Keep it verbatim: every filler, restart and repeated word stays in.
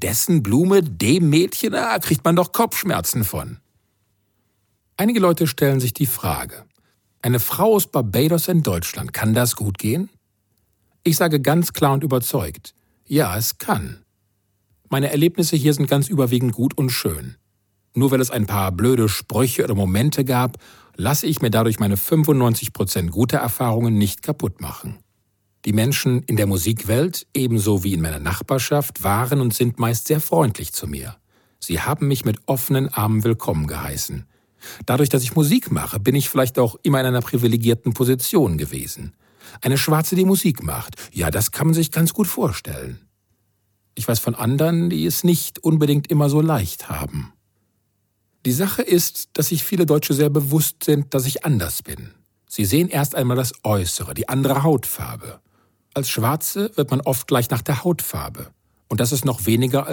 dessen Blume, dem Mädchen, da kriegt man doch Kopfschmerzen von. Einige Leute stellen sich die Frage, eine Frau aus Barbados in Deutschland, kann das gut gehen? Ich sage ganz klar und überzeugt, ja, es kann. Meine Erlebnisse hier sind ganz überwiegend gut und schön. Nur weil es ein paar blöde Sprüche oder Momente gab, lasse ich mir dadurch meine fünfundneunzig Prozent gute Erfahrungen nicht kaputt machen. Die Menschen in der Musikwelt, ebenso wie in meiner Nachbarschaft, waren und sind meist sehr freundlich zu mir. Sie haben mich mit offenen Armen willkommen geheißen. Dadurch, dass ich Musik mache, bin ich vielleicht auch immer in einer privilegierten Position gewesen. Eine Schwarze, die Musik macht, ja, das kann man sich ganz gut vorstellen. Ich weiß von anderen, die es nicht unbedingt immer so leicht haben. Die Sache ist, dass sich viele Deutsche sehr bewusst sind, dass ich anders bin. Sie sehen erst einmal das Äußere, die andere Hautfarbe. Als Schwarze wird man oft gleich nach der Hautfarbe. Und das ist noch weniger